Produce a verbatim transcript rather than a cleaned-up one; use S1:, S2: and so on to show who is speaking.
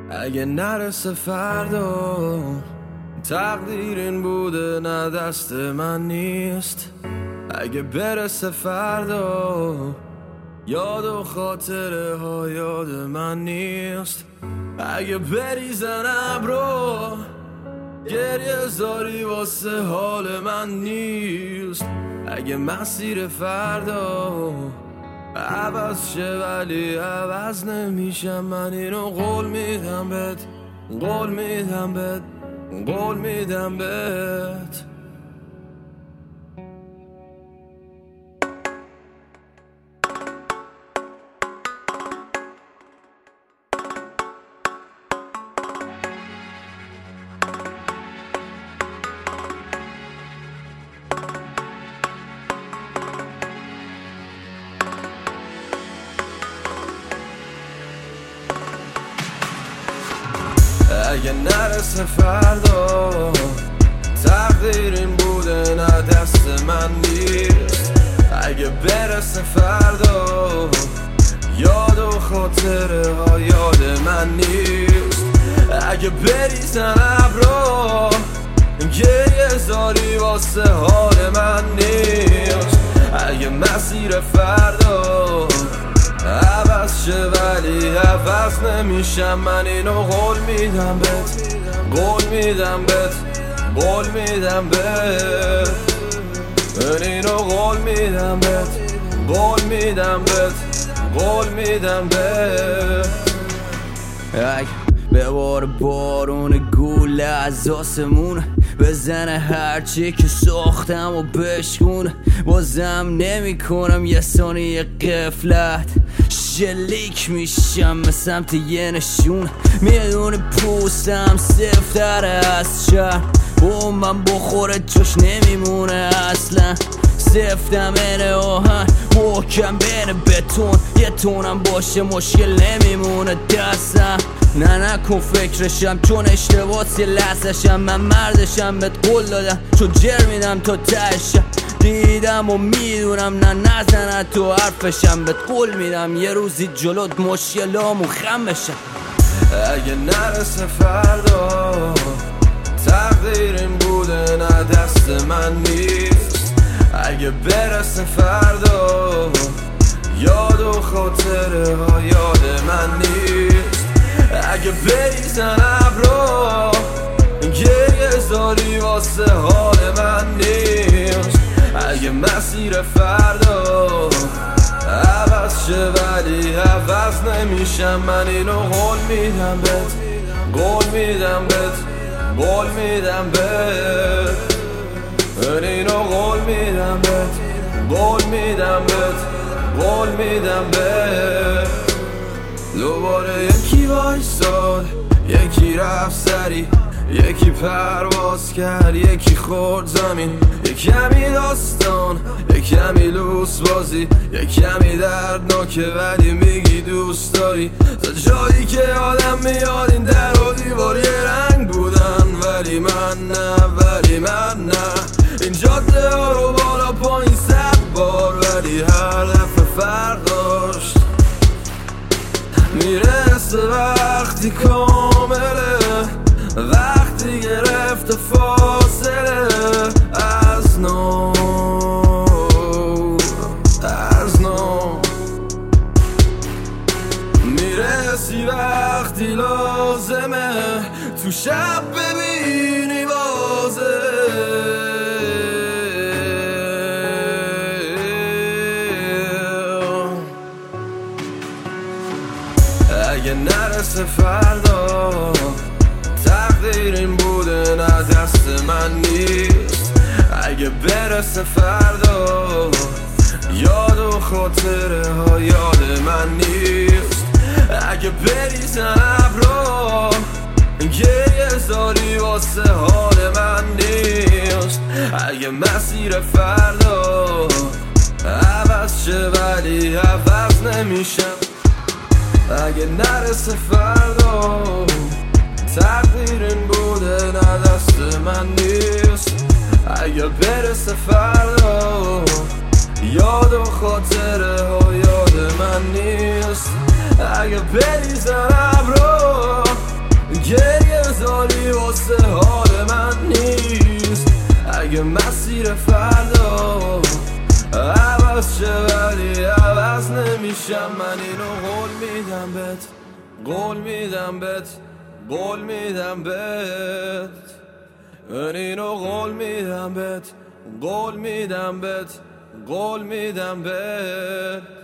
S1: اگه نرسه فردا تقدیر این بوده نه دست من نیست. اگه برسه فردا یاد و خاطره ها یاد من نیست. اگه بریزن ابرو گریه زاری واسه حال من نیست. اگه مسیر فردا عوض شه ولی عوض نمیشم، من اینو قول میدم بهت، قول میدم بهت، قول میدم بهت. اگه نرسه فردا تقدیر این بوده نه دست من نیست. اگه برسه فردا یاد و خاطره ها یاد من نیست. اگه بریزن ابرا گریه زاری واسه حال من نیست. اگه مسیر فردا عوض شه ولی عوض نمیشم، من اینو قول میدم بهت، قول میدم بهت، قول میدم بهت. من اینو قول میدم بهت، قول میدم بهت، قول میدم بهت.
S2: اگه به بار بارون گوله از آسمون بزنه هرچی که ساختم و بشکونه، بازم نمی کنم یه ثانیه قفلت، شلیک میشم به سمت یه نشون. میدونه پوستم سفتره از شهر، با من بخوره جوش نمیمونه اصلا. سفتم اینه آهن محکم بین بتون، یه تونم باشه مشکل نمیمونه دستم. نه نکن فکرشم چون اشتباس یه لحظشم، من مردشم بهت قول دادم چون جر میدم تا تهشم. دیدم و میدونم نه نزنه تو حرفشم، بهت قول میدم یه روزی جلوت مشکلامو خم بشم.
S1: اگه نرسه فردا تقدیر این بوده نه دست من نیست. اگه برسه فردا یاد و خاطره ها یاد من نیست. اگه بریزن ابرا گریه زاری واسه حال من نیست. اگه مسیر فردا عوض شه ولی عوض نمیشم، من اینو قول میدم بهت، قول میدم بهت، قول میدم بهت. من اینو قول میدم بهت، قول میدم بهت، قول میدم بهت. دوباره یکی وایساد، یکی رفت سری، یکی پرواز کرد، یکی خورد زمین. یک کمی داستان، یک کمی لوس بازی، یک کمی دردناکه ولی میگی دوست داری. تا جایی که آدم میاد این در و دیوار یه رنگ بودن، ولی من نه، ولی من نه. این جاده ها رو بالا پایین صد بار ولی هر دفعه فرق داشت. میرسه وقتی کامله، وقتی گرفت فاصله از نو، از نو. میرسی وقتی لازمه تو شب ببینی بازه. اگه نرسه فردا تقدیر این بوده نه دست من نیست. اگه برسه فردا یاد و خاطره ها یاد من نیست. اگه بریزن ابرا گریه زاری واسه حال من نیست. اگه مسیر فردا عوض شه ولی عوض نمیشم، اگه نرسه فردا تقدیر این بوده نه دست من نیست. اگه برسه فردا یاد و خاطره ها یاد من نیست. اگه بریزن ابرا اگه مسیر فردا عوض شه ولی عوض نمیشم. من اینو قول میدم بهت، قول میدم بهت، قول میدم بهت. من اینو قول میدم بهت، قول میدم بهت، قول میدم بهت.